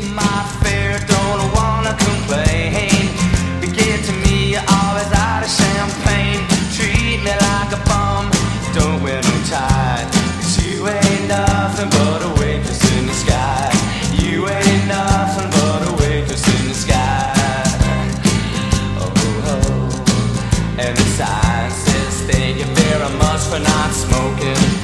my fare, don't wanna complain. You get to me, you're always out of champagne. Treat me like a bum, don't wear no tie. 'Cause you ain't nothing but a waitress in the sky. You ain't nothing but a waitress in the sky. Oh, oh. And the sign says thank you very much for not smoking.